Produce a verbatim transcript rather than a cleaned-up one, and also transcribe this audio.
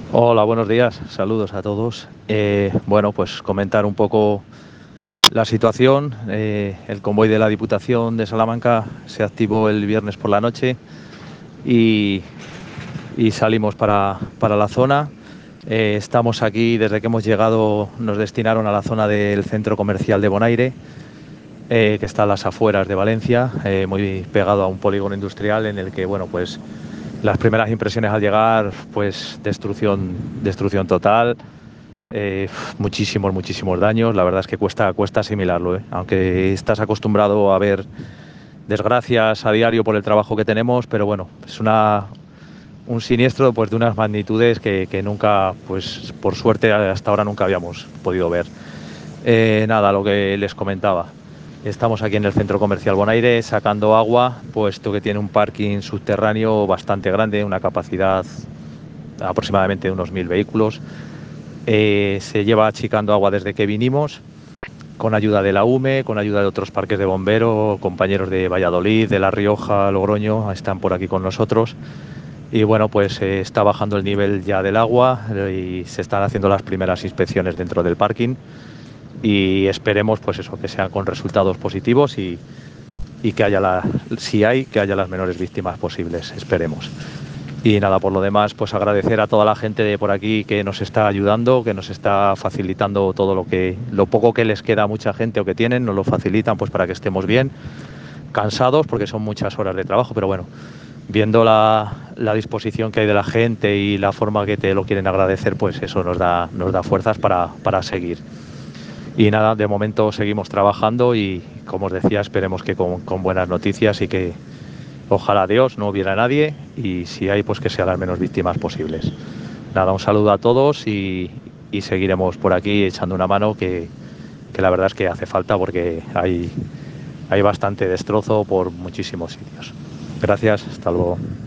Hola, buenos días, saludos a todos. Eh, bueno, pues comentar un poco la situación. Eh, el convoy de la Diputación de Salamanca se activó el viernes por la noche y, y salimos para, para la zona. Eh, estamos aquí, desde que hemos llegado nos destinaron a la zona del centro comercial de Bonaire, eh, que está a las afueras de Valencia, eh, muy pegado a un polígono industrial en el que, bueno, pues las primeras impresiones al llegar, pues destrucción, destrucción total. Eh, muchísimos, muchísimos daños. La verdad es que cuesta, cuesta asimilarlo, ¿eh? Aunque estás acostumbrado a ver desgracias a diario por el trabajo que tenemos, pero bueno, es una, un siniestro pues de unas magnitudes que, que nunca, pues por suerte hasta ahora nunca habíamos podido ver. Eh, nada, lo que les comentaba. Estamos aquí en el centro comercial Bonaire sacando agua, puesto que tiene un parking subterráneo bastante grande, una capacidad aproximadamente de unos mil vehículos. Eh, se lleva achicando agua desde que vinimos, con ayuda de la U M E, con ayuda de otros parques de bomberos, compañeros de Valladolid, de La Rioja, Logroño, están por aquí con nosotros. Y bueno, pues eh, está bajando el nivel ya del agua eh, y se están haciendo las primeras inspecciones dentro del parking. Y esperemos, pues eso, que sean con resultados positivos y, y que haya, la, si hay, que haya las menores víctimas posibles, esperemos. Y nada, por lo demás, pues agradecer a toda la gente de por aquí que nos está ayudando, que nos está facilitando todo lo que, lo poco que les queda a mucha gente o que tienen, nos lo facilitan pues para que estemos bien, cansados porque son muchas horas de trabajo, pero bueno, viendo la, la disposición que hay de la gente y la forma que te lo quieren agradecer, pues eso nos da, nos da fuerzas para, para seguir. Y nada, de momento seguimos trabajando y, como os decía, esperemos que con, con buenas noticias y que ojalá Dios no hubiera nadie y si hay, pues que sean las menos víctimas posibles. Nada, un saludo a todos y, y seguiremos por aquí echando una mano que, que la verdad es que hace falta porque hay, hay bastante destrozo por muchísimos sitios. Gracias, hasta luego.